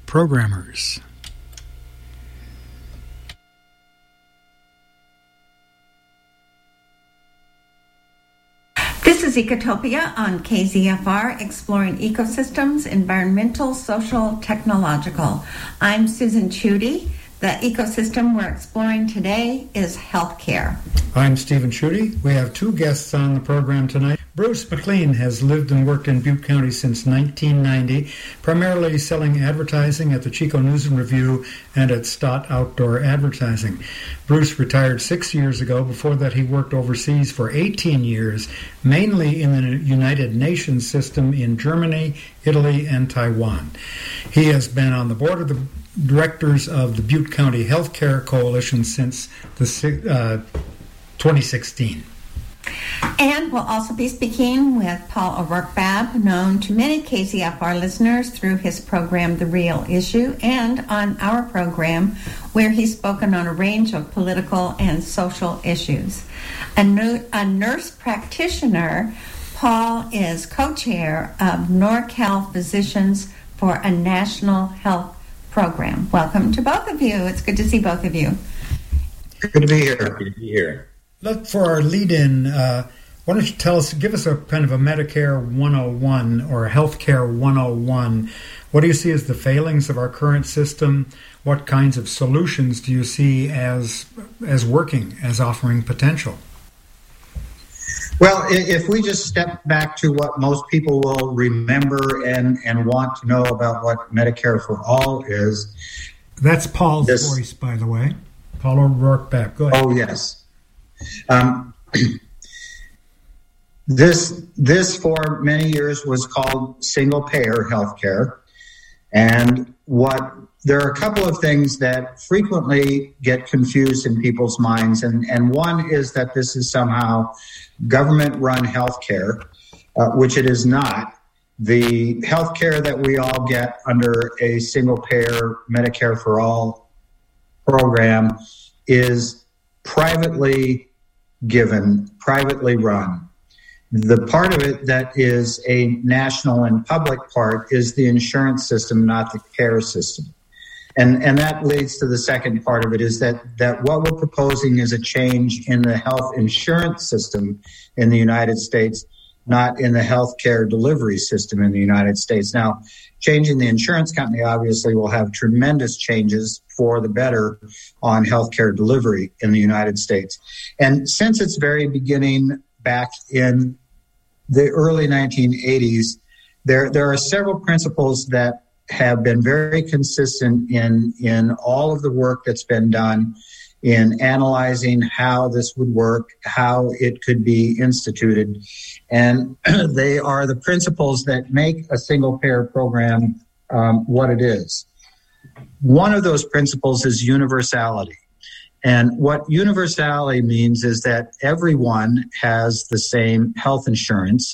programmers. This is Ecotopia on KZFR, exploring ecosystems, environmental, social, technological. I'm Susan Chudy. The ecosystem we're exploring today is healthcare. I'm Stephen Chudy. We have two guests on the program tonight. Bruce McLean has lived and worked in Butte County since 1990, primarily selling advertising at the Chico News and Review and at Stott Outdoor Advertising. Bruce retired 6 years ago. Before that, he worked overseas for 18 years, mainly in the United Nations system in Germany, Italy, and Taiwan. He has been on the board of the directors of the Butte County Healthcare Coalition since 2016. And we'll also be speaking with Paul O'Rourke-Babb, known to many KZFR listeners through his program, The Real Issue, and on our program, where he's spoken on a range of political and social issues. A nurse practitioner, Paul is co-chair of NorCal Physicians for a National Health Program. Welcome to both of you. It's good to see both of you. Good to be here. Good to be here. For our lead-in, why don't you give us a kind of a Medicare 101 or a Healthcare 101. What do you see as the failings of our current system? What kinds of solutions do you see as working, as offering potential? Well, if we just step back to what most people will remember and want to know about what Medicare for All is. That's Paul's voice, by the way. Paul O'Rourke-Babb. Go ahead. Oh, yes. This for many years was called single-payer healthcare. And there are a couple of things that frequently get confused in people's minds. And one is that this is somehow government-run healthcare, which it is not. The healthcare that we all get under a single-payer Medicare for All program is privately given, privately run. The part of it that is a national and public part is the insurance system, not the care system. And that leads to the second part of it, is that what we're proposing is a change in the health insurance system in the United States, not in the healthcare delivery system in the United States. Now, changing the insurance company obviously will have tremendous changes for the better on healthcare delivery in the United States. And since its very beginning back in the early 1980s, there are several principles that have been very consistent in all of the work that's been done in analyzing how this would work, how it could be instituted. And they are the principles that make a single-payer program what it is. One of those principles is universality. And what universality means is that everyone has the same health insurance.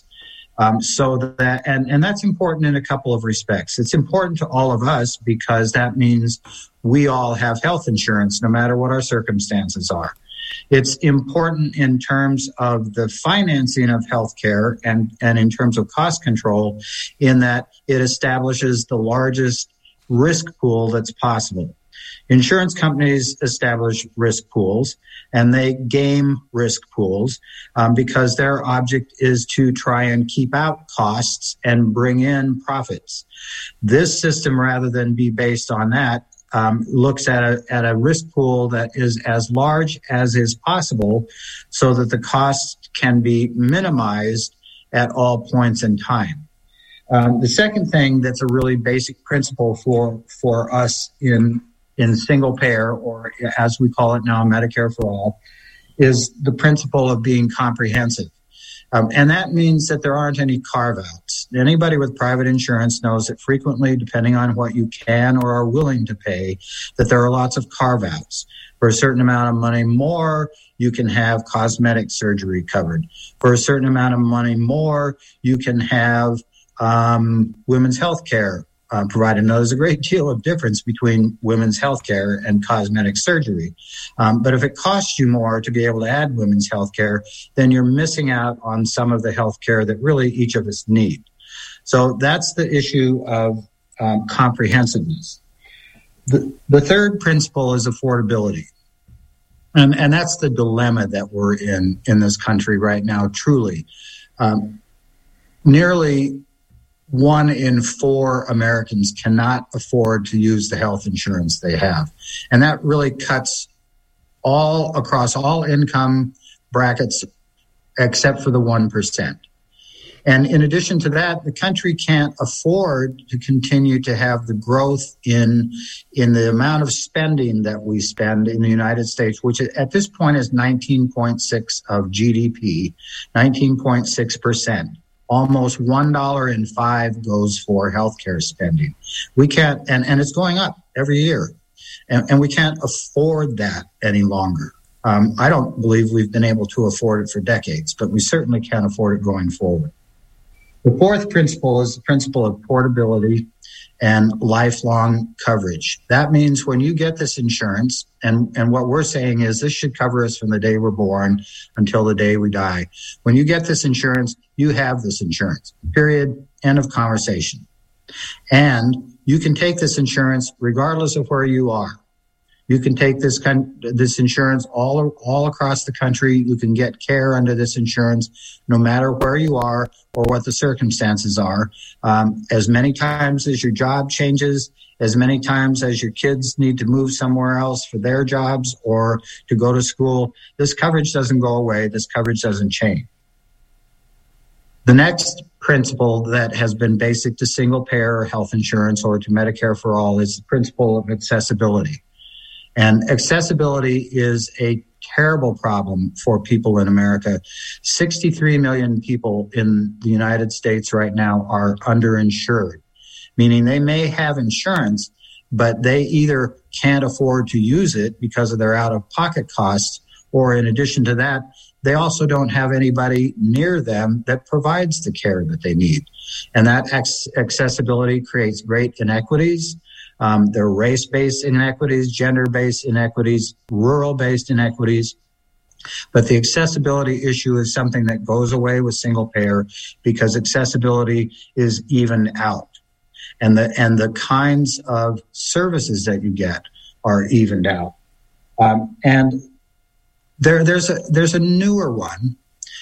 So that, and that's important in a couple of respects. It's important to all of us because that means we all have health insurance no matter what our circumstances are. It's important in terms of the financing of healthcare and in terms of cost control, in that it establishes the largest risk pool that's possible. Insurance companies establish risk pools, and they game risk pools because their object is to try and keep out costs and bring in profits. This system, rather than be based on that, looks at a risk pool that is as large as is possible so that the costs can be minimized at all points in time. The second thing that's a really basic principle for us in single payer, or as we call it now, Medicare for All, is the principle of being comprehensive. And that means that there aren't any carve-outs. Anybody with private insurance knows that frequently, depending on what you can or are willing to pay, that there are lots of carve-outs. For a certain amount of money more, you can have cosmetic surgery covered. For a certain amount of money more, you can have women's health care provided. Now, there's a great deal of difference between women's health care and cosmetic surgery. But if it costs you more to be able to add women's health care, then you're missing out on some of the health care that really each of us need. So that's the issue of comprehensiveness. The third principle is affordability. And that's the dilemma that we're in this country right now, truly. Nearly 1 in 4 Americans cannot afford to use the health insurance they have. And that really cuts all across all income brackets except for the 1%. And in addition to that, the country can't afford to continue to have the growth in the amount of spending that we spend in the United States, which at this point is 19.6 of GDP, 19.6%. Almost $1.05 goes for healthcare spending. We can't, and it's going up every year, and we can't afford that any longer. I don't believe we've been able to afford it for decades, but we certainly can't afford it going forward. The fourth principle is the principle of portability and lifelong coverage. That means when you get this insurance, and what we're saying is this should cover us from the day we're born until the day we die. When you get this insurance, you have this insurance, period, end of conversation. And you can take this insurance regardless of where you are. You can take this insurance all across the country. You can get care under this insurance no matter where you are or what the circumstances are. As many times as your job changes, as many times as your kids need to move somewhere else for their jobs or to go to school, this coverage doesn't go away. This coverage doesn't change. The next principle that has been basic to single-payer health insurance or to Medicare for all is the principle of accessibility. And accessibility is a terrible problem for people in America. 63 million people in the United States right now are underinsured, meaning they may have insurance, but they either can't afford to use it because of their out-of-pocket costs, or in addition to that, they also don't have anybody near them that provides the care that they need. And that accessibility creates great inequities. There are race-based inequities, gender-based inequities, rural-based inequities. But the accessibility issue is something that goes away with single payer because accessibility is evened out. And the kinds of services that you get are evened out. And there's a newer one.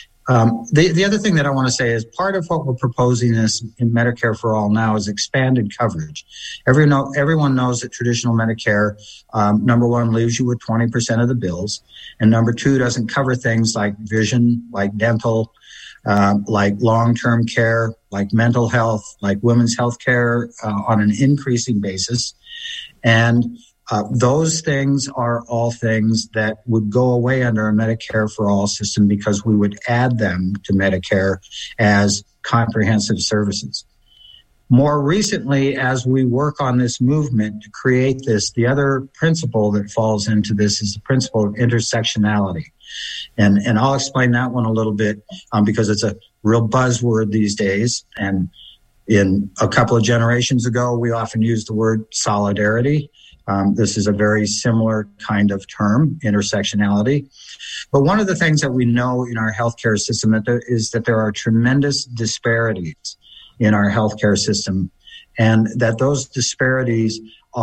The other thing that I want to say is part of what we're proposing is in Medicare for All now is expanded coverage. Everyone knows that traditional Medicare, number one, leaves you with 20% of the bills, and number two, doesn't cover things like vision, like dental, like long-term care, like mental health, like women's health care on an increasing basis. And those things are all things that would go away under a Medicare for All system because we would add them to Medicare as comprehensive services. More recently, as we work on this movement to create this, the other principle that falls into this is the principle of intersectionality. And I'll explain that one a little bit because it's a real buzzword these days. And in a couple of generations ago, we often used the word solidarity. This is a very similar kind of term, intersectionality. But one of the things that we know in our healthcare system is that there are tremendous disparities in our healthcare system, and that those disparities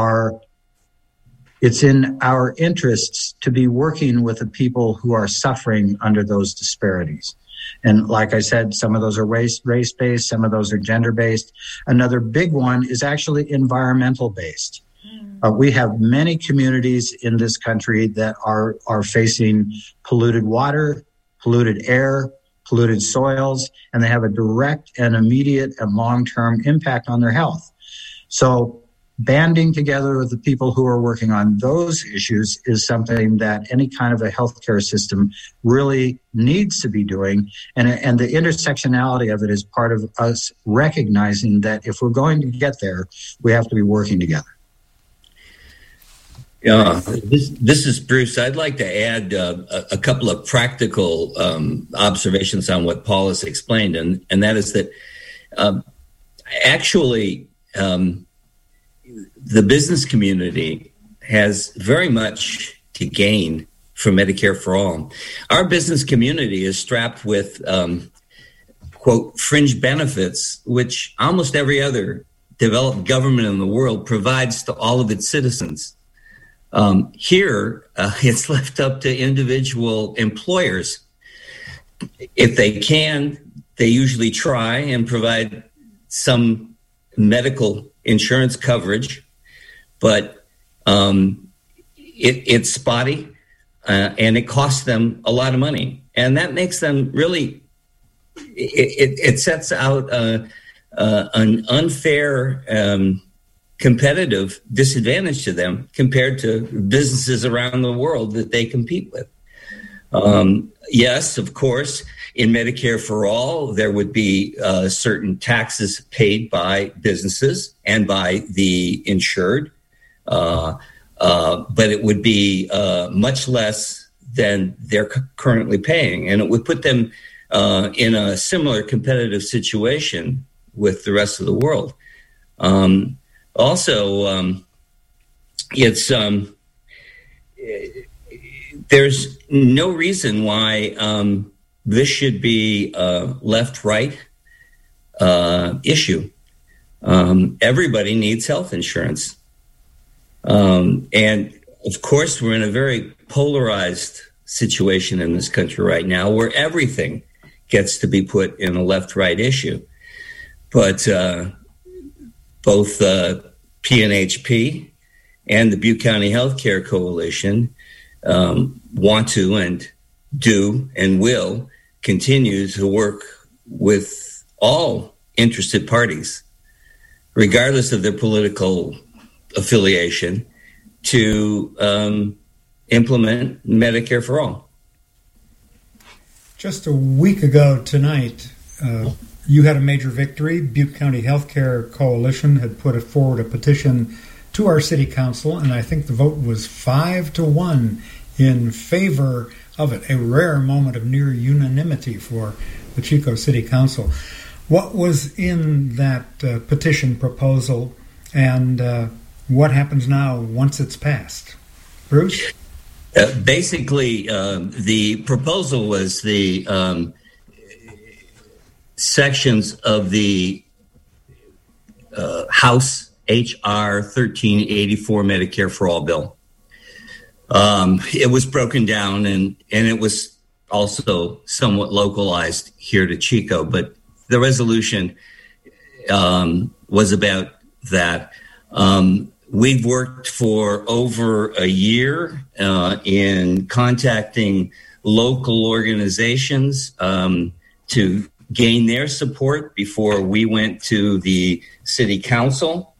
it's in our interests to be working with the people who are suffering under those disparities. And like I said, some of those are race-based, some of those are gender-based. Another big one is actually environmental-based. We have many communities in this country that are facing polluted water, polluted air, polluted soils, and they have a direct and immediate and long-term impact on their health. So banding together with the people who are working on those issues is something that any kind of a healthcare system really needs to be doing. And the intersectionality of it is part of us recognizing that if we're going to get there, we have to be working together. Yeah, this is Bruce. I'd like to add a couple of practical observations on what Paul has explained, and that is that actually the business community has very much to gain from Medicare for All. Our business community is strapped with, quote, fringe benefits, which almost every other developed government in the world provides to all of its citizens. Here, it's left up to individual employers. If they can, they usually try and provide some medical insurance coverage, but it's spotty and it costs them a lot of money. And that makes them really, it sets out an unfair competitive disadvantage to them compared to businesses around the world that they compete with. Yes, of course, in Medicare for All, there would be certain taxes paid by businesses and by the insured, but it would be much less than they're currently paying. And it would put them in a similar competitive situation with the rest of the world. There's no reason why this should be a left-right issue. Everybody needs health insurance. And of course, we're in a very polarized situation in this country right now where everything gets to be put in a left-right issue. But both PNHP and the Butte County Healthcare Coalition want to and do and will continue to work with all interested parties, regardless of their political affiliation, to implement Medicare for All. Just a week ago tonight, you had a major victory. Butte County Healthcare Coalition had put forward a petition to our city council, and I think the vote was 5-1 in favor of it, a rare moment of near unanimity for the Chico City Council. What was in that petition proposal, and what happens now once it's passed? Bruce? Basically, the proposal was the sections of the House H.R. 1384 Medicare for All bill. It was broken down and it was also somewhat localized here to Chico, but the resolution was about that. We've worked for over a year in contacting local organizations to gain their support before we went to the city council.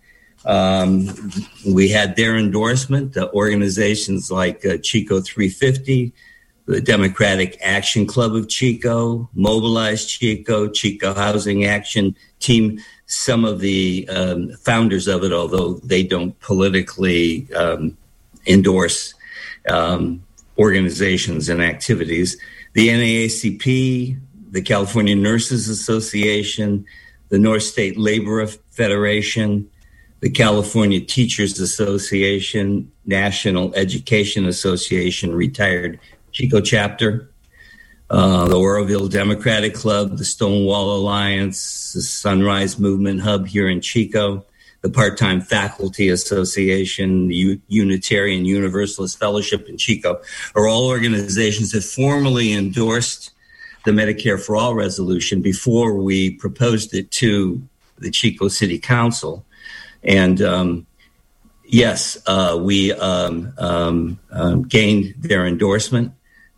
We had their endorsement, organizations like Chico 350, the Democratic Action Club of Chico, Mobilize Chico, Chico Housing Action Team, some of the founders of it, although they don't politically endorse organizations and activities, the NAACP, the California Nurses Association, the North State Labor Federation, the California Teachers Association, National Education Association, Retired Chico Chapter, the Oroville Democratic Club, the Stonewall Alliance, the Sunrise Movement Hub here in Chico, the Part-Time Faculty Association, the Unitarian Universalist Fellowship in Chico, are all organizations that formally endorsed the Medicare for All resolution before we proposed it to the Chico City Council. And yes, we gained their endorsement.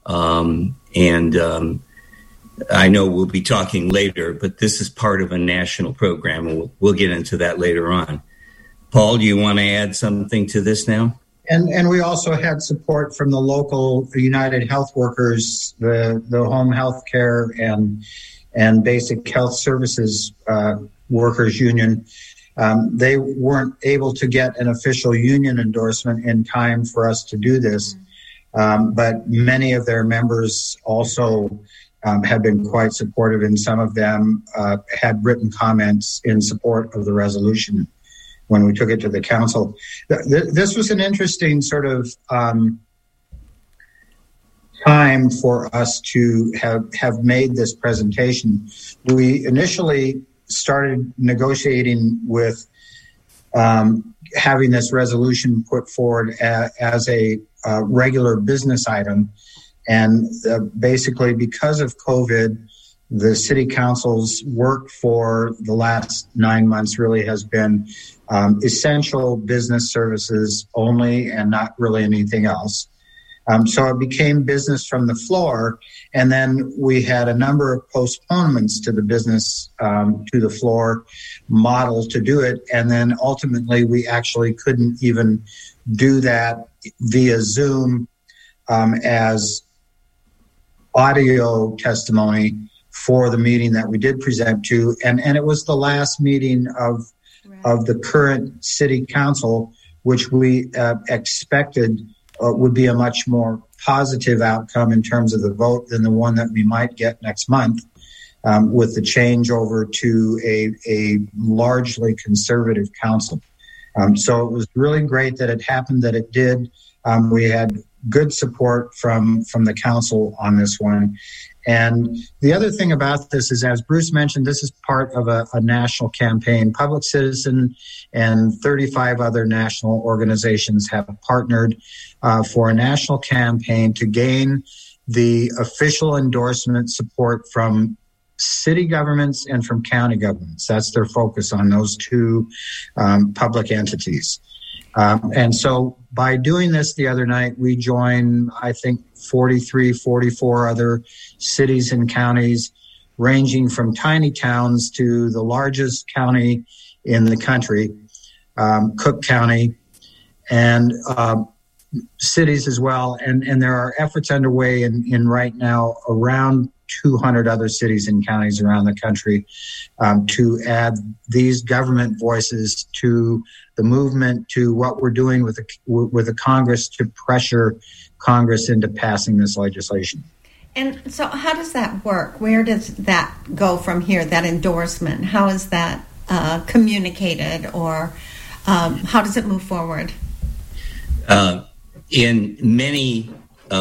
And I know we'll be talking later, but this is part of a national program, and we'll get into that later on. Paul, do you want to add something to this now? And we also had support from the local United Health Workers, the home health care and basic health services workers union. They weren't able to get an official union endorsement in time for us to do this. But many of their members also have been quite supportive, and some of them had written comments in support of the resolution when we took it to the council. This was an interesting sort of time for us to have made this presentation. We initially started negotiating with having this resolution put forward as a regular business item. And basically, because of COVID, the city council's work for the last 9 months really has been essential business services only and not really anything else. So it became business from the floor. And then we had a number of postponements to the business to the floor model to do it. And then ultimately, we actually couldn't even do that via Zoom as audio testimony for the meeting that we did present to. And it was the last meeting of the current city council, which we expected would be a much more positive outcome in terms of the vote than the one that we might get next month with the change over to a largely conservative council. So it was really great that it happened, that it did. We had good support from the council on this one. And the other thing about this is, as Bruce mentioned, this is part of a national campaign. Public Citizen and 35 other national organizations have partnered for a national campaign to gain the official endorsement support from city governments and from county governments. That's their focus on those two public entities. And so by doing this the other night, we joined, I think, 43, 44 other cities and counties, ranging from tiny towns to the largest county in the country, Cook County, and cities as well. And there are efforts underway in right now around 200 other cities and counties around the country to add these government voices to the movement, to what we're doing with the Congress to pressure Congress into passing this legislation. And so how does that work? Where does that go from here, that endorsement? How is that communicated, or how does it move forward? In many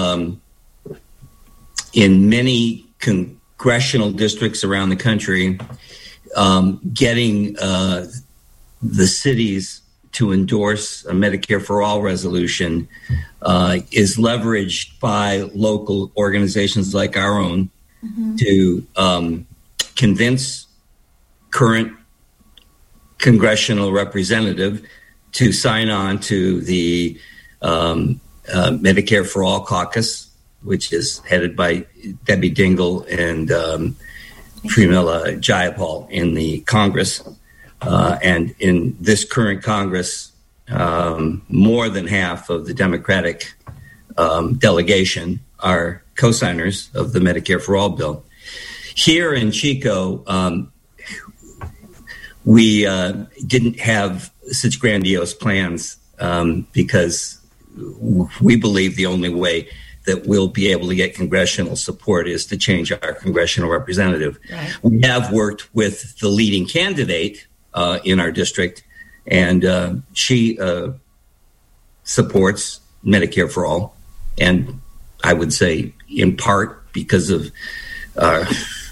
congressional districts around the country, getting the cities to endorse a Medicare for All resolution is leveraged by local organizations like our own to convince current congressional representative to sign on to the Medicare for All caucus, which is headed by Debbie Dingell and Pramila Jayapal in the Congress. And in this current Congress, more than half of the Democratic delegation are co-signers of the Medicare for All bill. Here in Chico, we didn't have such grandiose plans because we believe the only way that we'll be able to get congressional support is to change our congressional representative. Right. We have worked with the leading candidate in our district, and she supports Medicare for All, and I would say in part because of our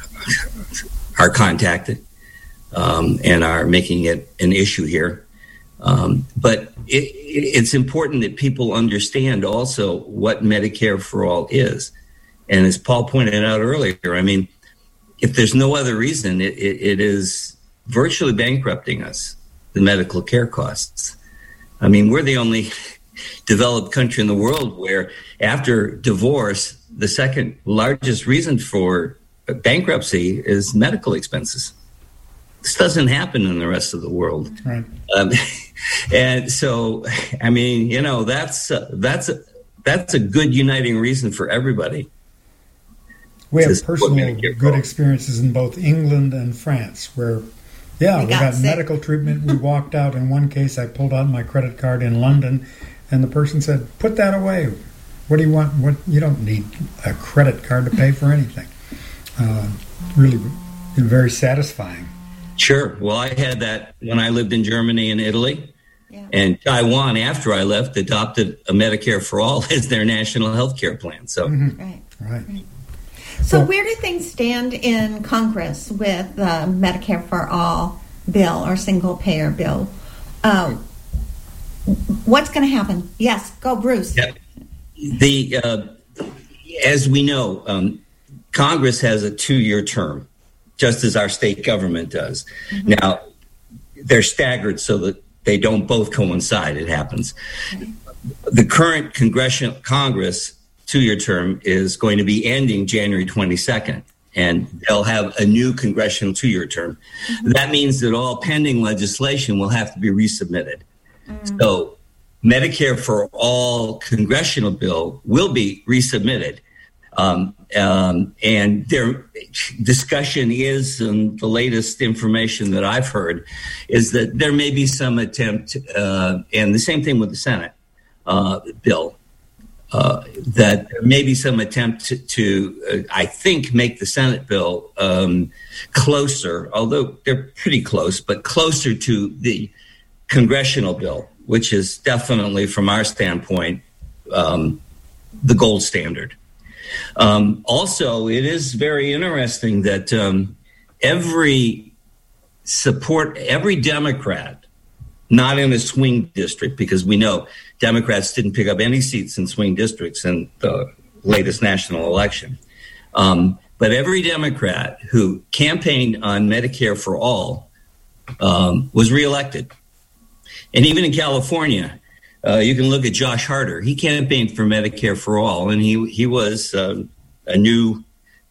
contact and our making it an issue here. But it's important that people understand also what Medicare for All is. And as Paul pointed out earlier, I mean, if there's no other reason, it is virtually bankrupting us, the medical care costs. I mean, we're the only developed country in the world where after divorce, the second largest reason for bankruptcy is medical expenses. This doesn't happen in the rest of the world. Right. And so, I mean, you know, that's a good uniting reason for everybody. We have personal good experiences in both England and France where, we got medical treatment. We walked out. In one case, I pulled out my credit card in London, and the person said, "Put that away. What do you want? You don't need a credit card to pay for anything." Really very satisfying. Sure. Well, I had that when I lived in Germany and Italy. Yeah. And Taiwan, after I left, adopted a Medicare for All as their national health care plan. So, Right. So where do things stand in Congress with the Medicare for All bill or single payer bill? what's going to happen? Yes, go, Bruce. Yeah. As we know, Congress has a 2-year term, just as our state government does. Mm-hmm. Now, they're staggered so that they don't both coincide. It happens. Okay. The current Congress 2-year term is going to be ending January 22nd, and they'll have a new congressional 2-year term. Mm-hmm. That means that all pending legislation will have to be resubmitted. Mm-hmm. So Medicare for All congressional bill will be resubmitted. And their discussion is, and the latest information that I've heard, is that there may be some attempt, and the same thing with the Senate bill, that there may be some attempt to I think, make the Senate bill closer, although they're pretty close, but closer to the congressional bill, which is definitely, from our standpoint, the gold standard. Also, it is very interesting that every Democrat, not in a swing district, because we know Democrats didn't pick up any seats in swing districts in the latest national election. But every Democrat who campaigned on Medicare for All was reelected. And even in California, you can look at Josh Harder. He campaigned for Medicare for All, and he was a newly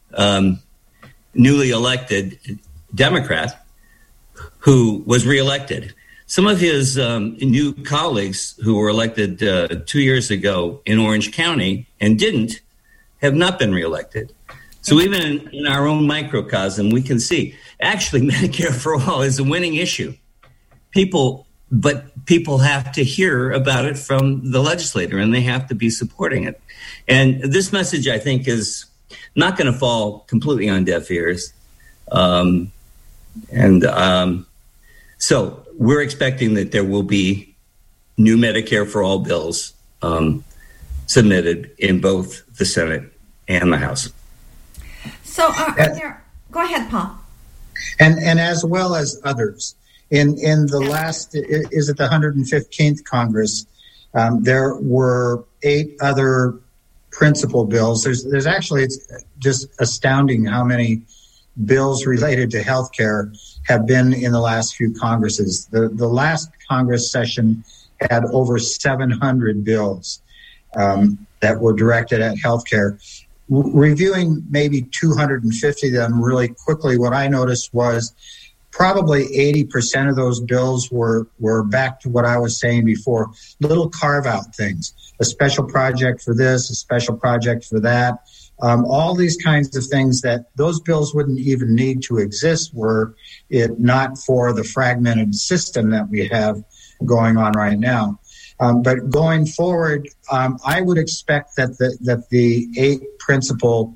elected Democrat who was reelected. Some of his new colleagues who were elected 2 years ago in Orange County and didn't have not been reelected. So even in our own microcosm, we can see actually Medicare for All is a winning issue. But people have to hear about it from the legislator, and they have to be supporting it. And this message, I think, is not going to fall completely on deaf ears. So we're expecting that there will be new Medicare for All bills submitted in both the Senate and the House. So go ahead, Paul. And as well as others. In the last, is it the 115th Congress, there were 8 other principal bills. There's actually, it's just astounding how many bills related to healthcare have been in the last few Congresses. The last Congress session had over 700 bills that were directed at healthcare. Reviewing maybe 250 of them really quickly, what I noticed was probably 80% of those bills were back to what I was saying before, little carve-out things, a special project for this, a special project for that, all these kinds of things that those bills wouldn't even need to exist were it not for the fragmented system that we have going on right now. But going forward, I would expect that the 8 principal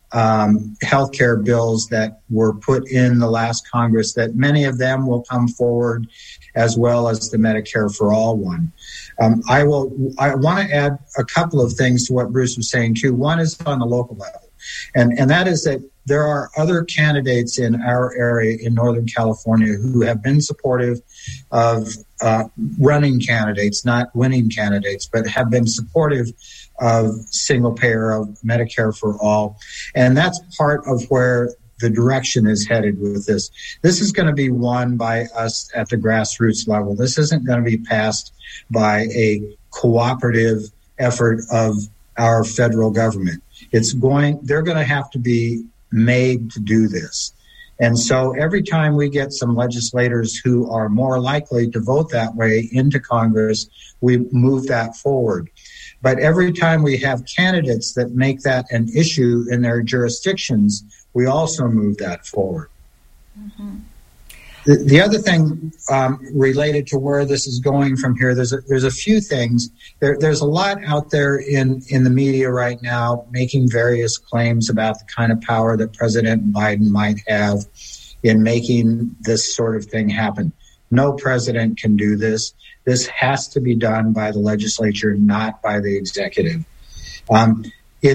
healthcare bills that were put in the last Congress, that many of them will come forward, as well as the Medicare for All one. I want to add a couple of things to what Bruce was saying too. One is on the local level, and that is that there are other candidates in our area in Northern California who have been supportive of running candidates, not winning candidates, but have been supportive of single payer, of Medicare for All. And that's part of where the direction is headed with this. This is going to be won by us at the grassroots level. This isn't going to be passed by a cooperative effort of our federal government. They're going to have to be made to do this. And so every time we get some legislators who are more likely to vote that way into Congress, we move that forward. But every time we have candidates that make that an issue in their jurisdictions, we also move that forward. Mm-hmm. The other thing related to where this is going from here, there's a few things. There's a lot out there in the media right now making various claims about the kind of power that President Biden might have in making this sort of thing happen. No president can do this. This has to be done by the legislature, not by the executive.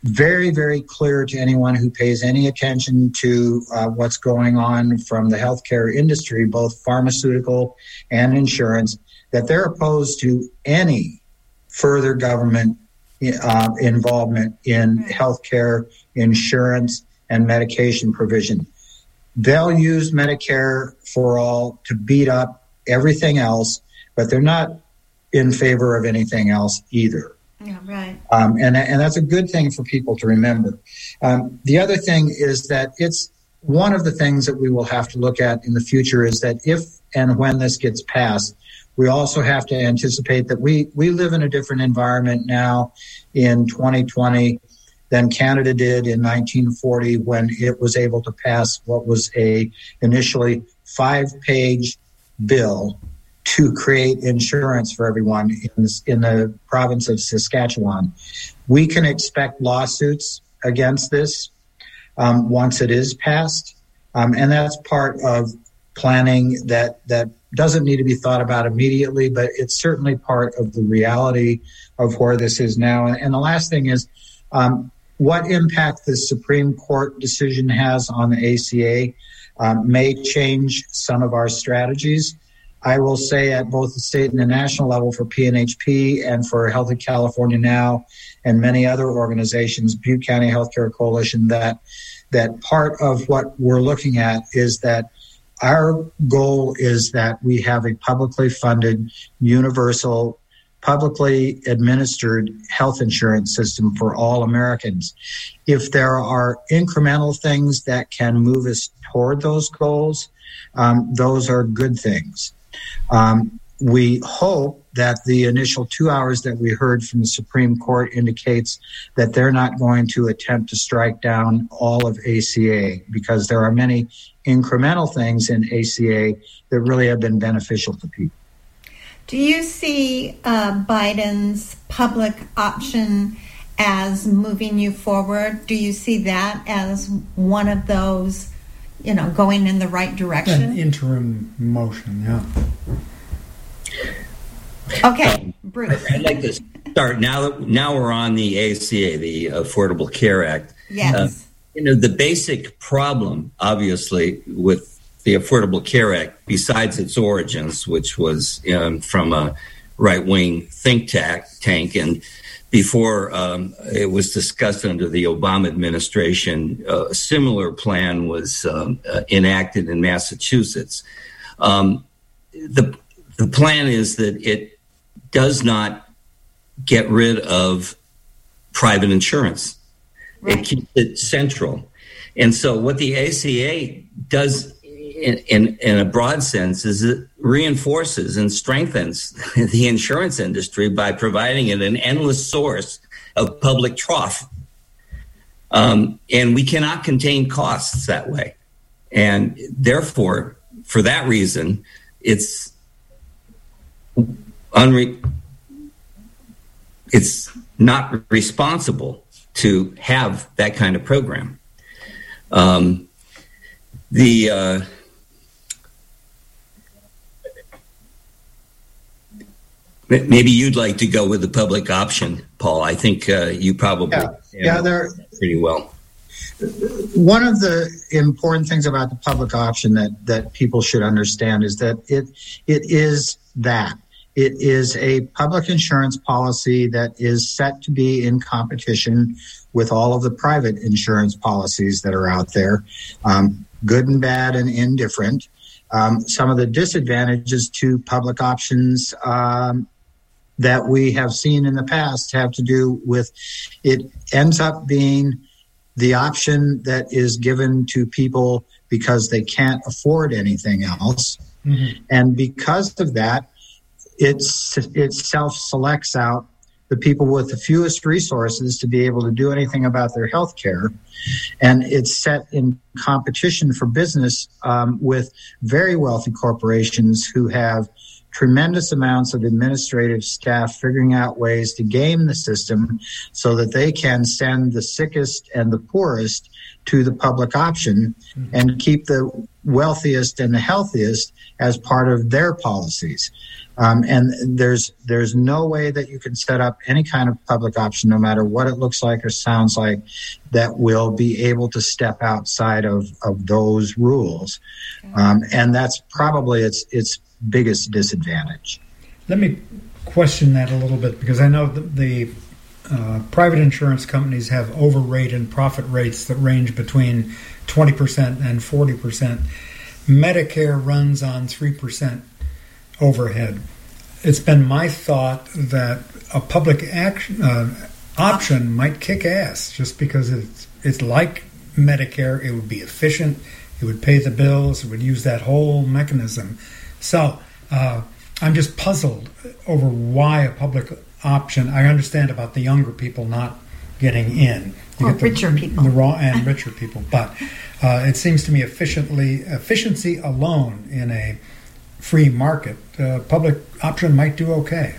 very, very clear to anyone who pays any attention to what's going on from the healthcare industry, both pharmaceutical and insurance, that they're opposed to any further government involvement in healthcare, insurance, and medication provision. They'll use Medicare for all to beat up everything else, but they're not in favor of anything else either. Yeah, right. And that's a good thing for people to remember. The other thing is that it's one of the things that we will have to look at in the future is that if and when this gets passed, we also have to anticipate that we live in a different environment now in 2020 than Canada did in 1940 when it was able to pass what was a initially 5-page bill to create insurance for everyone in the province of Saskatchewan. We can expect lawsuits against this once it is passed, and that's part of planning that doesn't need to be thought about immediately, but it's certainly part of the reality of where this is now. And the last thing is what impact the Supreme Court decision has on the ACA may change some of our strategies. I will say at both the state and the national level for PNHP and for Healthy California Now and many other organizations, Butte County Healthcare Coalition, that part of what we're looking at is that our goal is that we have a publicly funded, universal, publicly administered health insurance system for all Americans. If there are incremental things that can move us toward those goals, those are good things. We hope that the initial 2 hours that we heard from the Supreme Court indicates that they're not going to attempt to strike down all of ACA, because there are many incremental things in ACA that really have been beneficial to people. Do you see Biden's public option as moving you forward? Do you see that as one of those, going in the right direction? An interim motion, yeah. Okay, Bruce. I'd like to start now we're on the ACA, the Affordable Care Act. Yes. The basic problem, obviously, with the Affordable Care Act, besides its origins, which was from a right-wing think tank, and before it was discussed under the Obama administration, a similar plan was enacted in Massachusetts. The plan is that it does not get rid of private insurance. Right. It keeps it central. And so what the ACA does in a broad sense is it reinforces and strengthens the insurance industry by providing it an endless source of public trough. And we cannot contain costs that way. And therefore, for that reason, it's not responsible to have that kind of program. Maybe you'd like to go with the public option, Paul. I think you probably pretty well. One of the important things about the public option that people should understand is that it is that. It is a public insurance policy that is set to be in competition with all of the private insurance policies that are out there, good and bad and indifferent. Some of the disadvantages to public options that we have seen in the past have to do with it ends up being the option that is given to people because they can't afford anything else. Mm-hmm. And because of that, it self-selects out the people with the fewest resources to be able to do anything about their health care. And it's set in competition for business with very wealthy corporations who have tremendous amounts of administrative staff figuring out ways to game the system so that they can send the sickest and the poorest to the public option and keep the wealthiest and the healthiest as part of their policies. And there's no way that you can set up any kind of public option, no matter what it looks like or sounds like, that will be able to step outside of those rules. And that's probably its biggest disadvantage. Let me question that a little bit, because I know the private insurance companies have overrate and profit rates that range between 20% and 40%. Medicare runs on 3% overhead. It's been my thought that a public option might kick ass, just because it's like Medicare. It would be efficient. It would pay the bills. It would use that whole mechanism. So I'm just puzzled over why a public option. I understand about the younger people not getting in. Or richer people. Richer people. But it seems to me efficiency alone in a free market, public option might do okay.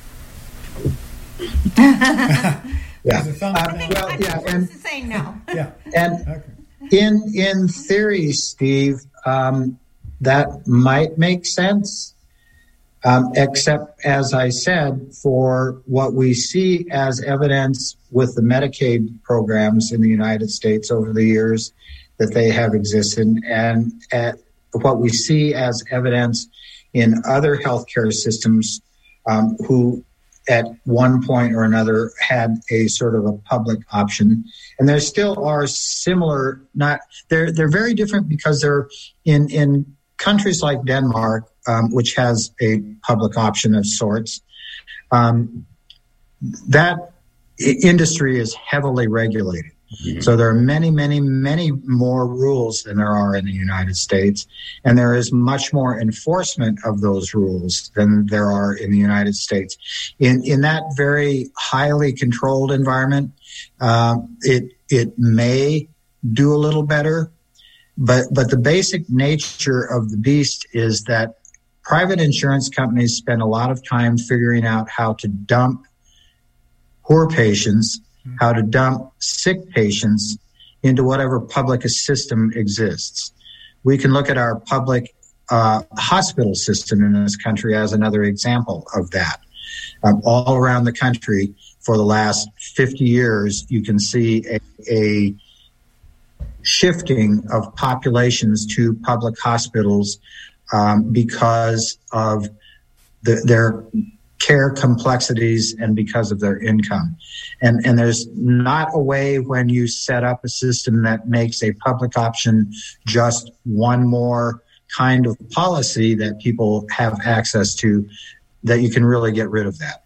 And saying no. Yeah. And in theory, Steve, that might make sense. Except, as I said, for what we see as evidence with the Medicaid programs in the United States over the years that they have existed, and what we see as evidence in other healthcare systems who at one point or another had a sort of a public option. And there still are similar, they're very different, because they're in countries like Denmark, which has a public option of sorts. That industry is heavily regulated. Mm-hmm. So there are many, many, many more rules than there are in the United States, and there is much more enforcement of those rules than there are in the United States. In that very highly controlled environment, it may do a little better, but the basic nature of the beast is that private insurance companies spend a lot of time figuring out how to dump poor patients, how to dump sick patients into whatever public system exists. We can look at our public hospital system in this country as another example of that. All around the country for the last 50 years, you can see a shifting of populations to public hospitals because of their care complexities and because of their income. And there's not a way when you set up a system that makes a public option just one more kind of policy that people have access to, that you can really get rid of that.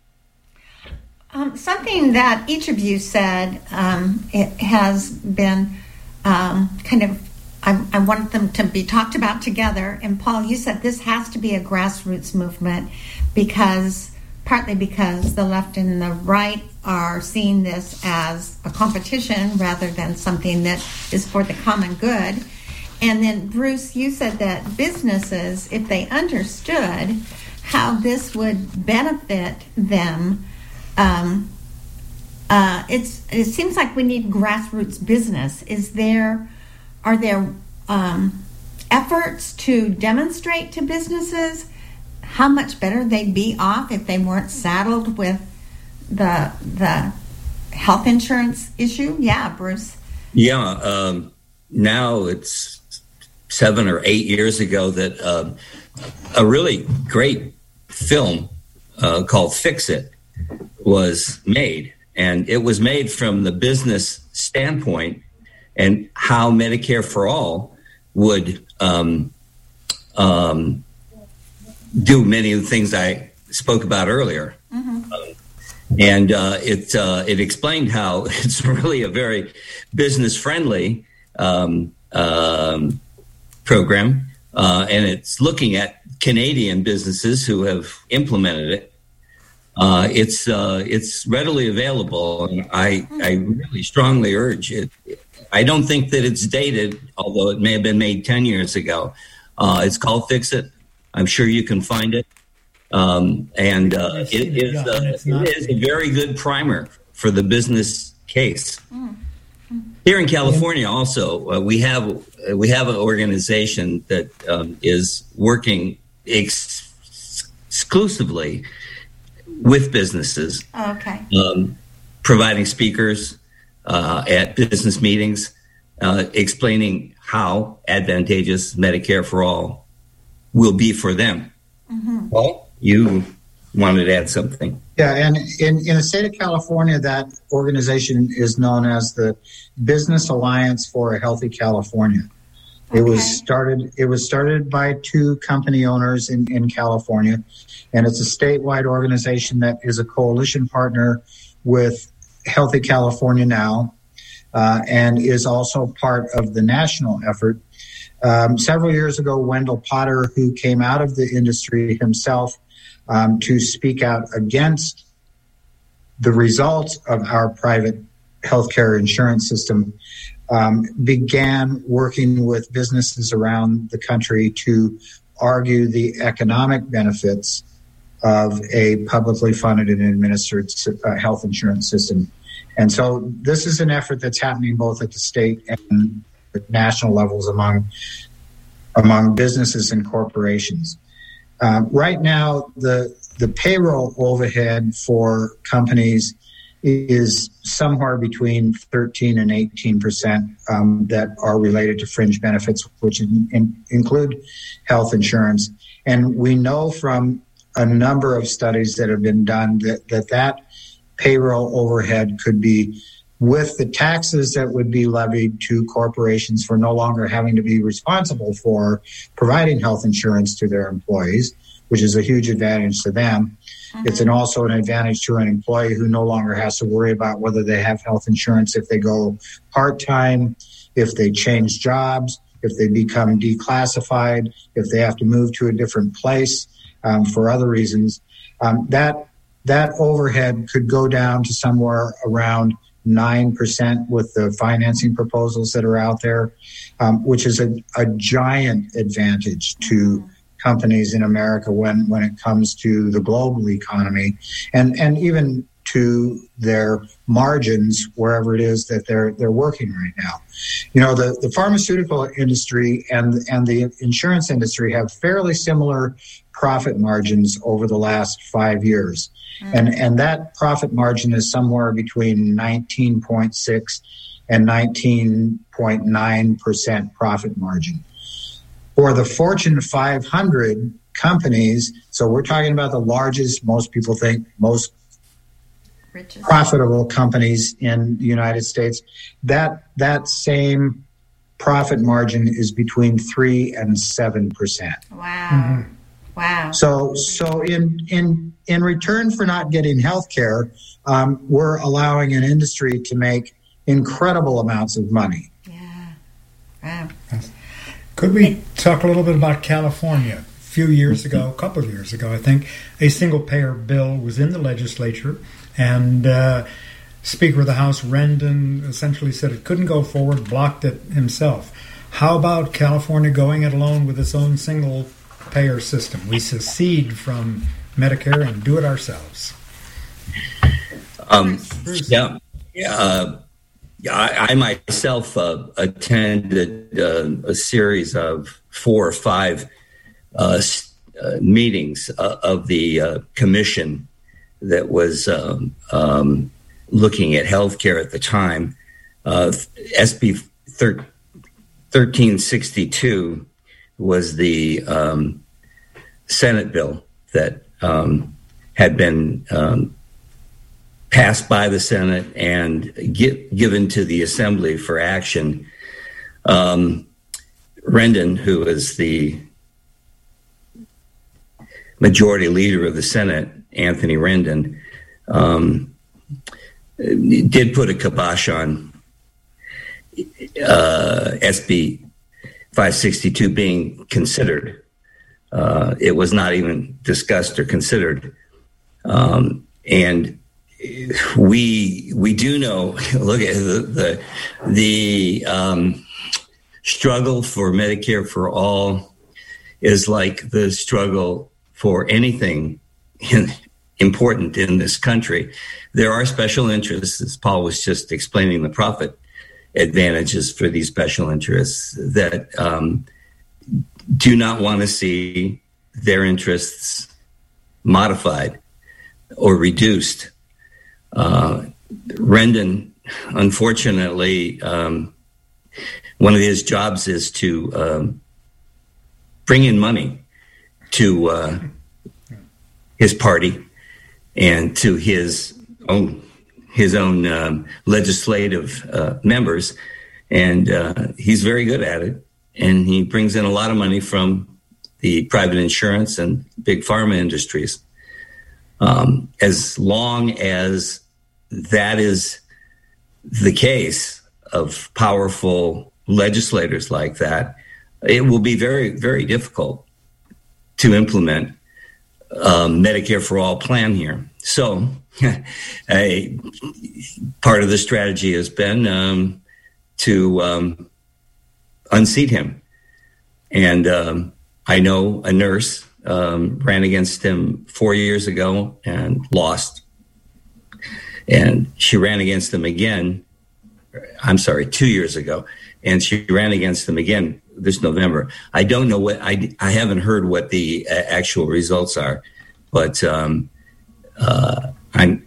Something that each of you said, it has been kind of, I want them to be talked about together. And Paul, you said this has to be a grassroots movement partly because the left and the right are seeing this as a competition rather than something that is for the common good. And then Bruce, you said that businesses, if they understood how this would benefit them, it seems like we need grassroots business. Are there efforts to demonstrate to businesses how much better they'd be off if they weren't saddled with the health insurance issue? Yeah, Bruce. Yeah, now it's 7 or 8 years ago that a really great film called Fix It was made. And it was made from the business standpoint and how Medicare for All would do many of the things I spoke about earlier. Mm-hmm. And it explained how it's really a very business-friendly program, and it's looking at Canadian businesses who have implemented it. It's readily available, and I really strongly urge it. I don't think that it's dated, although it may have been made 10 years ago. It's called Fix It. I'm sure you can find it. It is a very good primer for the business case. Here in California also, we have an organization that is working exclusively with businesses. Okay. Providing speakers at business meetings, explaining how advantageous Medicare for All will be for them. Mm-hmm. Well, you wanted to add something. Yeah, and in the state of California, that organization is known as the Business Alliance for a Healthy California. Okay. It was started by two company owners in California, and it's a statewide organization that is a coalition partner with Healthy California Now, and is also part of the national effort. Several years ago, Wendell Potter, who came out of the industry himself to speak out against the results of our private healthcare insurance system, began working with businesses around the country to argue the economic benefits of a publicly funded and administered health insurance system. And so this is an effort that's happening both at the state and national levels among businesses and corporations. Right now, the payroll overhead for companies is somewhere between 13 and 18% that are related to fringe benefits, which include health insurance. And we know from a number of studies that have been done that payroll overhead could be, with the taxes that would be levied to corporations for no longer having to be responsible for providing health insurance to their employees, which is a huge advantage to them. Mm-hmm. It's also an advantage to an employee who no longer has to worry about whether they have health insurance if they go part-time, if they change jobs, if they become declassified, if they have to move to a different place for other reasons. That overhead could go down to somewhere around 9% with the financing proposals that are out there, which is a giant advantage to companies in America when it comes to the global economy and even to their margins wherever it is that they're working right now. You know, the pharmaceutical industry and the insurance industry have fairly similar profit margins over the last 5 years. And that profit margin is somewhere between 19.6 and 19.9% profit margin. For the Fortune 500 companies, so we're talking about the largest, most people think, most richest, profitable companies in the United States, that same profit margin is between 3 and 7%. Wow. Mm-hmm. Wow. So in return for not getting health care, we're allowing an industry to make incredible amounts of money. Yeah. Wow. Could we talk a little bit about California? A couple of years ago, I think, a single-payer bill was in the legislature, and Speaker of the House, Rendon, essentially said it couldn't go forward, blocked it himself. How about California going it alone with its own single-payer system? We secede from Medicare and do it ourselves. I myself attended a series of 4 or 5 meetings of the commission that was looking at healthcare at the time. SB 1362 was the Senate bill that had been passed by the Senate and given to the Assembly for action. Rendon, who is the majority leader of the Senate, Anthony Rendon, did put a kibosh on SB 562 being considered. It was not even discussed or considered. And we do know, look at the struggle for Medicare for all is like the struggle for anything important in this country. There are special interests, as Paul was just explaining, the profit advantages for these special interests that do not want to see their interests modified or reduced. Rendon, unfortunately, one of his jobs is to bring in money to his party and to his own legislative members, and he's very good at it. And he brings in a lot of money from the private insurance and big pharma industries. As long as that is the case of powerful legislators like that, it will be very, very difficult to implement Medicare for All plan here. So a part of the strategy has been to unseat him. And I know a nurse ran against him 4 years ago and lost. And she ran against him again, 2 years ago. And she ran against him again this November. I don't know what, I haven't heard what the actual results are, but I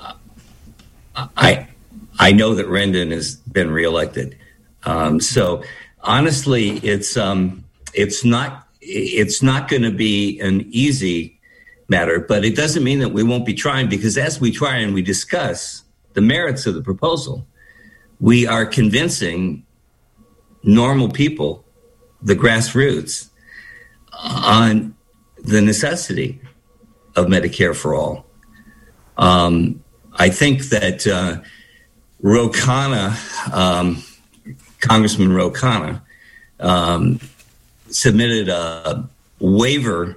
know that Rendon has been reelected. So honestly, it's not going to be an easy matter, but it doesn't mean that we won't be trying, because as we try and we discuss the merits of the proposal, we are convincing normal people, the grassroots, on the necessity of Medicare for all. I think that Ro Khanna, Congressman Ro Khanna, submitted a waiver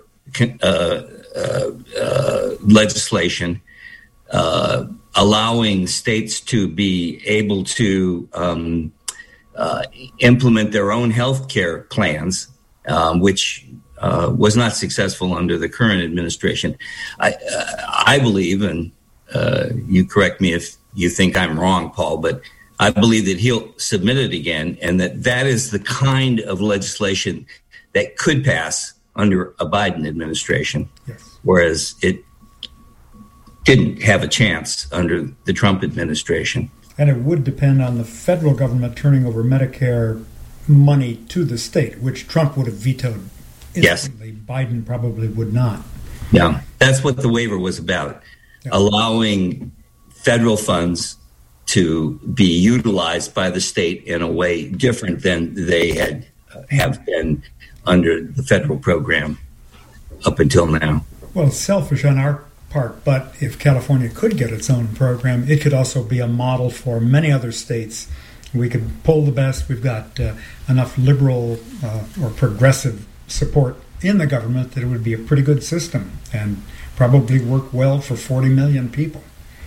legislation allowing states to be able to implement their own health care plans, which was not successful under the current administration. I believe, and you correct me if you think I'm wrong, Paul, but I believe that he'll submit it again, and that is the kind of legislation that could pass under a Biden administration, yes, whereas it didn't have a chance under the Trump administration. And it would depend on the federal government turning over Medicare money to the state, which Trump would have vetoed instantly. Yes. Biden probably would not. Yeah, that's what the waiver was about, allowing federal funds to be utilized by the state in a way different than they have been under the federal program up until now. Well, it's selfish on our part, but if California could get its own program, it could also be a model for many other states. We could pull the best. We've got enough liberal or progressive support in the government that it would be a pretty good system and probably work well for 40 million people.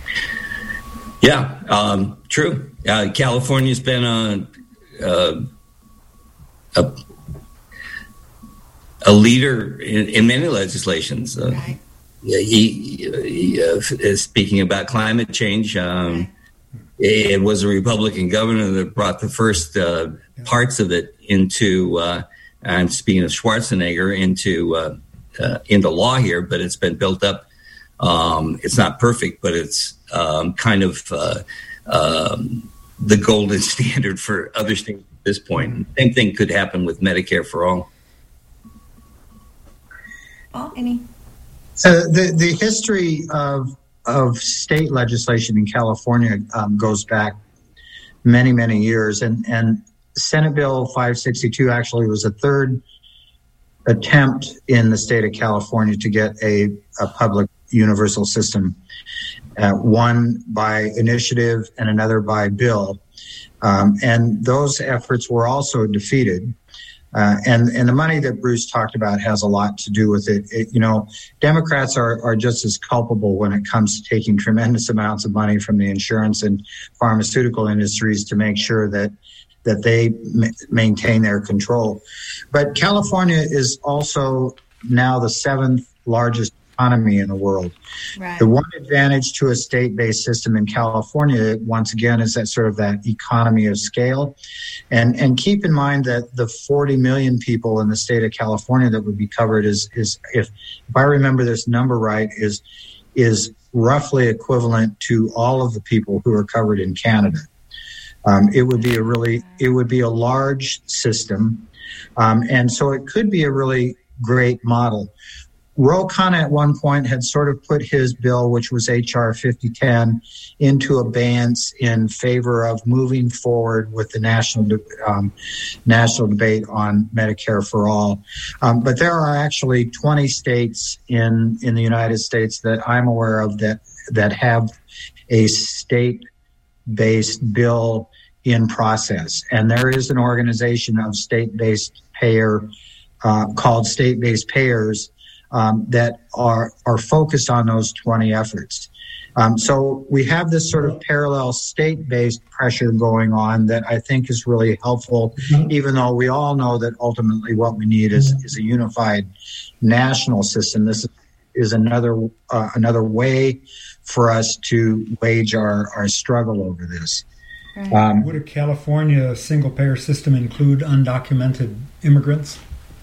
Yeah, true. California's been a leader in many legislations. Right. He speaking about climate change, it was a Republican governor that brought the first parts of it into, I'm speaking of Schwarzenegger, into law here, but it's been built up. It's not perfect, but it's kind of the golden standard for other states at this point. Same thing could happen with Medicare for all. Any? The history of state legislation in California goes back many, many years, and Senate Bill 562 actually was a third attempt in the state of California to get a public universal system, one by initiative and another by bill, and those efforts were also defeated. And the money that Bruce talked about has a lot to do with it. Democrats are just as culpable when it comes to taking tremendous amounts of money from the insurance and pharmaceutical industries to make sure that they maintain their control. But California is also now the seventh largest economy in the world. Right. The one advantage to a state-based system in California, once again, is that sort of that economy of scale. And keep in mind that the 40 million people in the state of California that would be covered is if I remember this number right, is roughly equivalent to all of the people who are covered in Canada. It would be a large system. And so it could be a really great model. Ro Khanna at one point had sort of put his bill, which was H.R. 5010, into abeyance in favor of moving forward with the national debate on Medicare for all. But there are actually 20 states in the United States that I'm aware of that have a state-based bill in process. And there is an organization of state-based payer called State-Based Payers that are focused on those 20 efforts. So we have this sort of parallel state-based pressure going on that I think is really helpful, even though we all know that ultimately what we need is a unified national system. This is another way for us to wage our struggle over this. Would a California single-payer system include undocumented immigrants?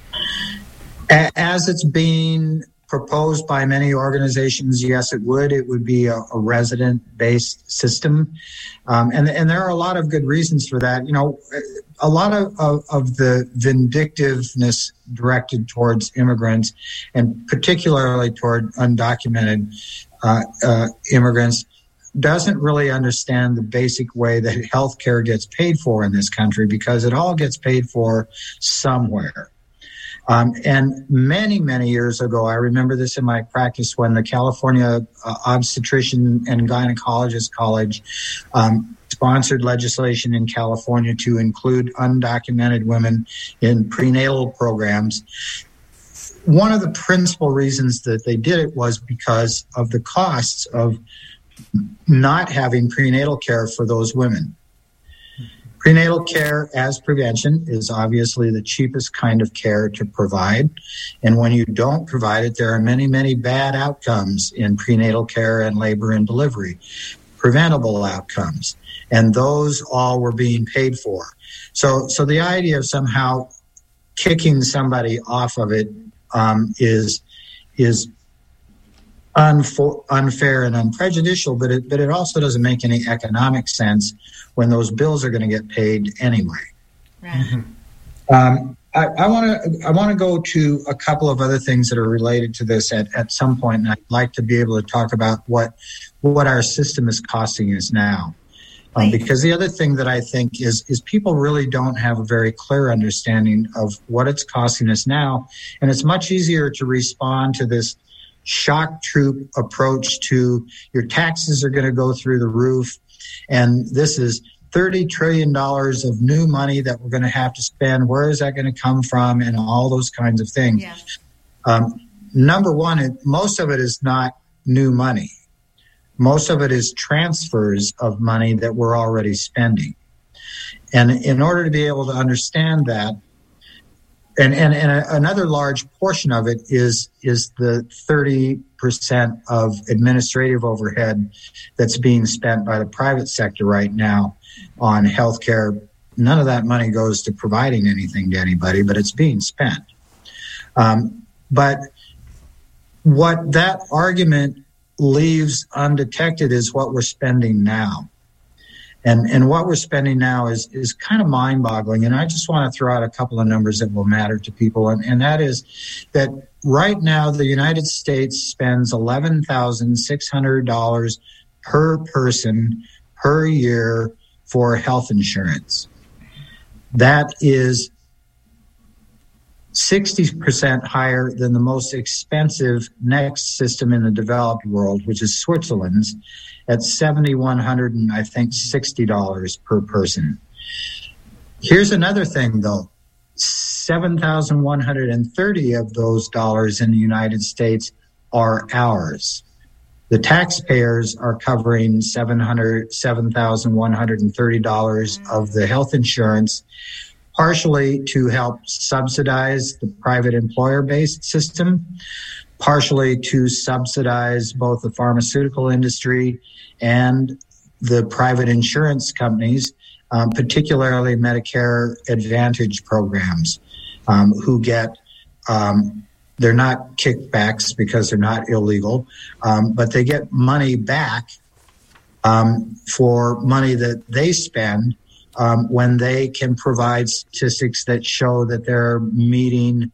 As it's being proposed by many organizations, yes, it would. It would be a resident-based system. And there are a lot of good reasons for that. You know, a lot of the vindictiveness directed towards immigrants, and particularly toward undocumented immigrants, doesn't really understand the basic way that healthcare gets paid for in this country, because it all gets paid for somewhere. And many, many years ago, I remember this in my practice when the California Obstetrician and Gynecologist College sponsored legislation in California to include undocumented women in prenatal programs. One of the principal reasons that they did it was because of the costs of not having prenatal care for those women. Prenatal care as prevention is obviously the cheapest kind of care to provide. And when you don't provide it, there are many, many bad outcomes in prenatal care and labor and delivery, preventable outcomes. And those all were being paid for. So the idea of somehow kicking somebody off of it is unfair and unprejudicial, but it also doesn't make any economic sense when those bills are going to get paid anyway. Right. I want to go to a couple of other things that are related to this at some point, and I'd like to be able to talk about what our system is costing us now. Because the other thing that I think is people really don't have a very clear understanding of what it's costing us now, and it's much easier to respond to this shock troop approach to your taxes are going to go through the roof, and this is $30 trillion of new money that we're going to have to spend. Where is that going to come from? And all those kinds of things. Yeah. Number one, most of it is not new money. Most of it is transfers of money that we're already spending. And in order to be able to understand that, and another large portion of it is the 30% of administrative overhead that's being spent by the private sector right now on healthcare. None of that money goes to providing anything to anybody, but it's being spent. But what that argument leaves undetected is what we're spending now. And what we're spending now is kind of mind-boggling. And I just want to throw out a couple of numbers that will matter to people. And that is that right now the United States spends $11,600 per person per year for health insurance. That is 60% higher than the most expensive next system in the developed world, which is Switzerland's, at $7,160 per person. Here's another thing, though. $7,130 of those dollars in the United States are ours. The taxpayers are covering $7,130 of the health insurance, partially to help subsidize the private employer-based system, partially to subsidize both the pharmaceutical industry and the private insurance companies, particularly Medicare Advantage programs, who get, they're not kickbacks because they're not illegal, but they get money back for money that they spend when they can provide statistics that show that they're meeting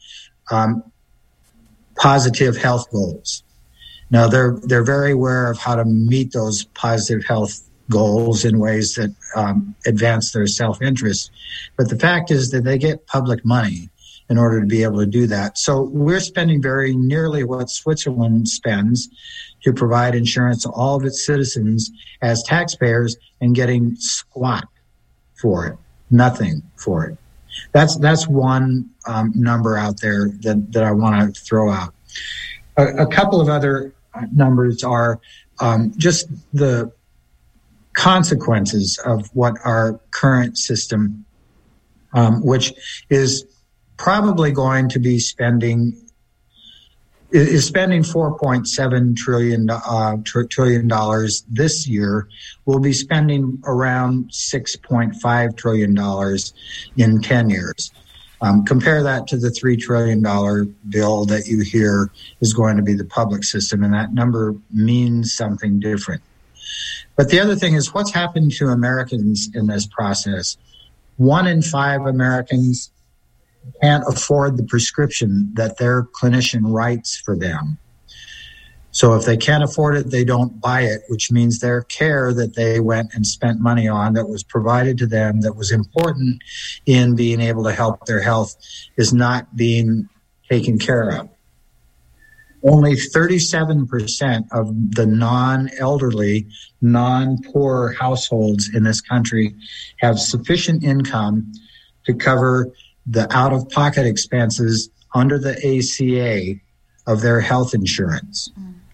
positive health goals. Now, they're very aware of how to meet those positive health goals in ways that advance their self-interest. But the fact is that they get public money in order to be able to do that. So we're spending very nearly what Switzerland spends to provide insurance to all of its citizens as taxpayers and getting squat for it, nothing for it. That's one number out there that I want to throw out. A couple of other numbers are just the consequences of what our current system, which is probably going to be spending $4.7 trillion this year. We'll be spending around $6.5 trillion in 10 years. Compare that to the $3 trillion bill that you hear is going to be the public system, and that number means something different. But the other thing is what's happened to Americans in this process. 1 in 5 Americans can't afford the prescription that their clinician writes for them. So if they can't afford it, they don't buy it, which means their care that they went and spent money on that was provided to them, that was important in being able to help their health, is not being taken care of. Only 37% of the non-elderly, non-poor households in this country have sufficient income to cover the out-of-pocket expenses under the ACA of their health insurance.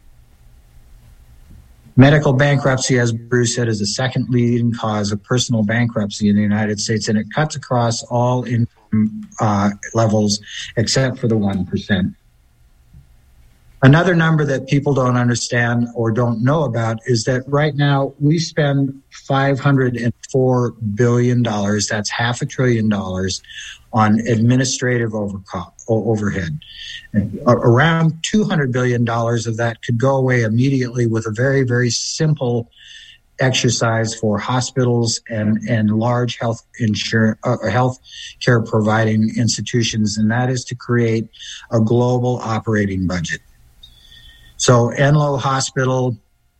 Medical bankruptcy, as Bruce said, is the second leading cause of personal bankruptcy in the United States, and it cuts across all income levels except for the 1%. Another number that people don't understand or don't know about is that right now we spend $504 billion, that's $500 billion, on administrative overhead. And around $200 billion of that could go away immediately with a very, very simple exercise for hospitals and large health care providing institutions, and that is to create a global operating budget. So Enloe Hospital,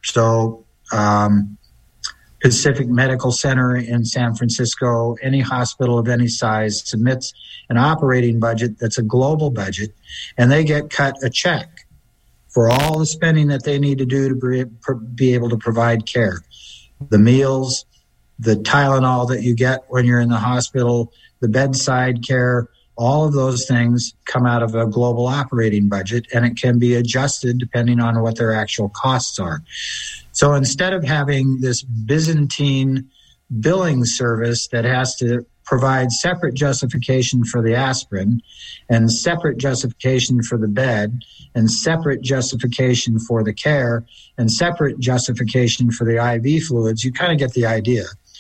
Pacific Medical Center in San Francisco, any hospital of any size submits an operating budget that's a global budget, and they get cut a check for all the spending that they need to do to be able to provide care. The meals, the Tylenol that you get when you're in the hospital, the bedside care, all of those things come out of a global operating budget, and it can be adjusted depending on what their actual costs are. So instead of having this Byzantine billing service that has to provide separate justification for the aspirin and separate justification for the bed and separate justification for the care and separate justification for the IV fluids, you kind of get the idea.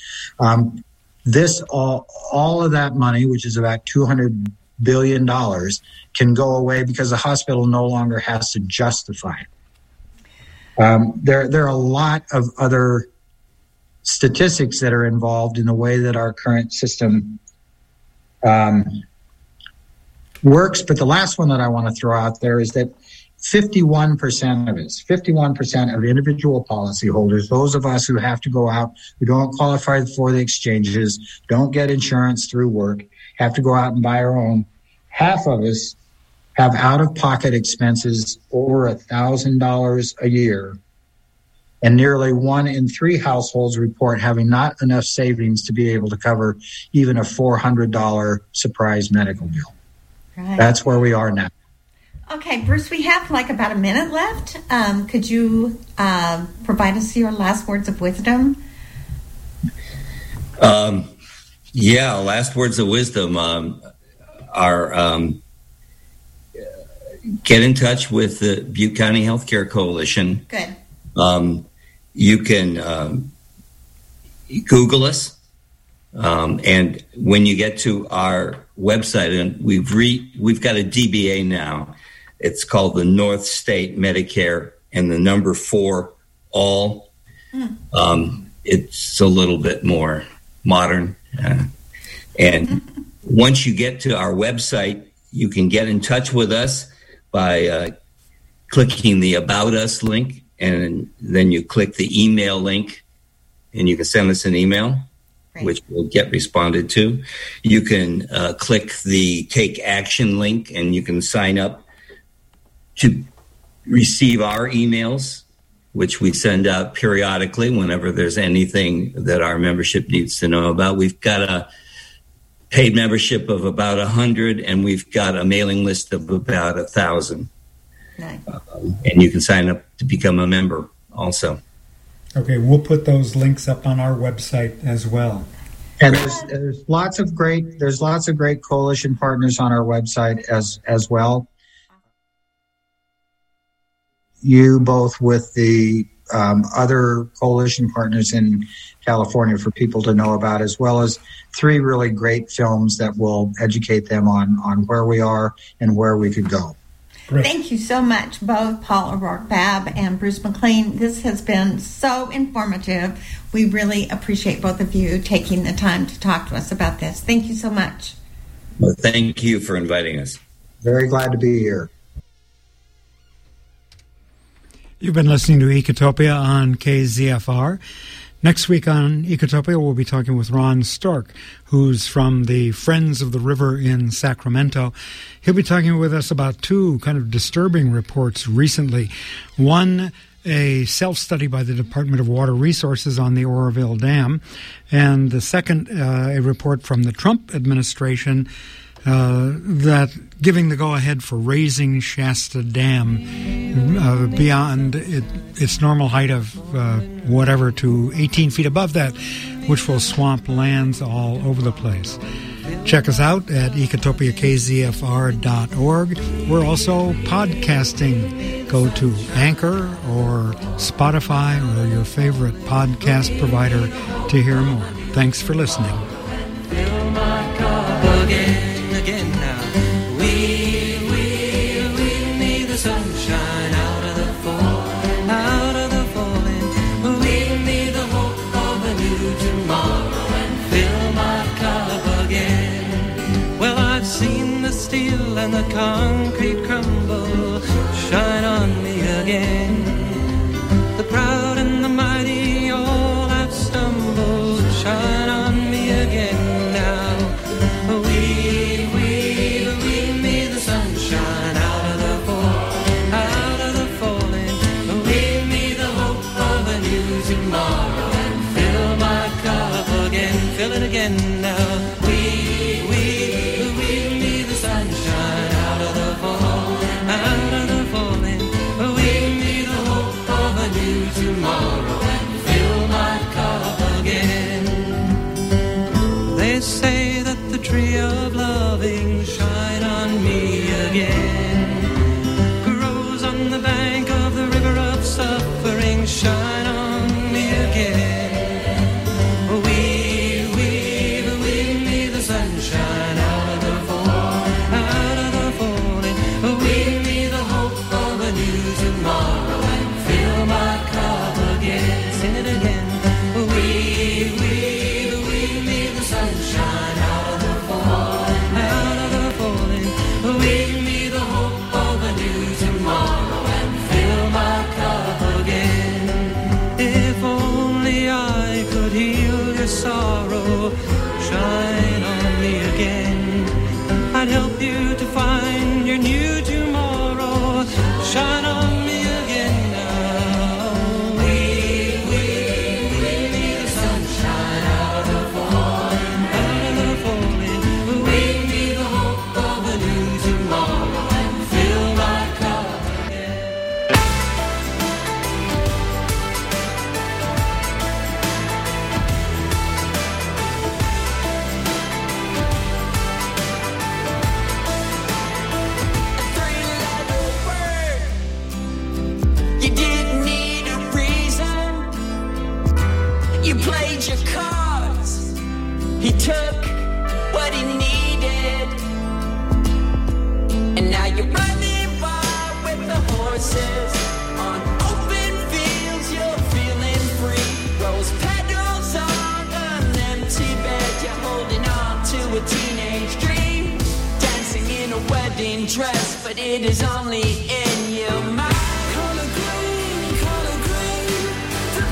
All of that money, which is about $200 billion, can go away because the hospital no longer has to justify it. There are a lot of other statistics that are involved in the way that our current system works. But the last one that I want to throw out there is that 51% of individual policyholders, those of us who have to go out, who don't qualify for the exchanges, don't get insurance through work, have to go out and buy our own, half of us have out-of-pocket expenses over $1,000 a year, and nearly 1 in 3 households report having not enough savings to be able to cover even a $400 surprise medical bill. Right. That's where we are now. Okay, Bruce, we have about a minute left. Could you provide us your last words of wisdom? Last words of wisdom are, get in touch with the Butte County Healthcare Coalition. Good. You can Google us, and when you get to our website, and we've got a DBA now. It's called the North State Medicare and the number 4 all. It's a little bit more modern, and once you get to our website, you can get in touch with us by clicking the About Us link, and then you click the email link, and you can send us an email, which will get responded to. You can click the Take Action link, and you can sign up to receive our emails, which we send out periodically whenever there's anything that our membership needs to know about. We've got a paid membership of about 100, and we've got a mailing list of about 1,000. Nice. And you can sign up to become a member also. Okay, we'll put those links up on our website as well. And there's lots of great coalition partners on our website as well. You both with the other coalition partners in California for people to know about, as well as 3 really great films that will educate them on where we are and where we could go. Great. Thank you so much, both Paul O'Rourke-Babb and Bruce McLean. This has been so informative. We really appreciate both of you taking the time to talk to us about this. Thank you so much. Well, thank you for inviting us. Very glad to be here. You've been listening to Ecotopia on KZFR. Next week on Ecotopia, we'll be talking with Ron Stork, who's from the Friends of the River in Sacramento. He'll be talking with us about 2 kind of disturbing reports recently. One, a self-study by the Department of Water Resources on the Oroville Dam, and the second, a report from the Trump administration that giving the go-ahead for raising Shasta Dam beyond its normal height of whatever to 18 feet above that, which will swamp lands all over the place. Check us out at ecotopiakzfr.org. We're also podcasting. Go to Anchor or Spotify or your favorite podcast provider to hear more. Thanks for listening. Fill my cup again now. We need the sunshine out of the falling. We need the hope of a new tomorrow and fill my cup again. Well, I've seen the steel and the concrete crumble. Shine on me again. The proud and the mighty all have stumbled. Shine on me again now. We need the sunshine out of the falling. We need the hope of a new tomorrow and fill my cup again. Fill it again now. We need the sunshine out of the falling. We need the hope of a new tomorrow and fill my cup again. They say that the tree of loving, shine on me again, grows on the bank of the river of suffering. Shine on me again. We need the sunshine out of the falling. We need the hope of a new tomorrow and fill my cup again. Sing it again. We need the sunshine out of the falling. We need the hope of a new tomorrow and fill my cup again. If only I could heal your sorrow, shine on me again. I'd help you to find your new tomorrow. Shine on me again now. We need the sunshine out of the falling. We need the hope of a new tomorrow and fill my cup again. You played your cards. He took what he needed. And now you're running wild with the horses. On open fields, you're feeling free. Rose petals on an empty bed. You're holding on to a teenage dream. Dancing in a wedding dress, but it is only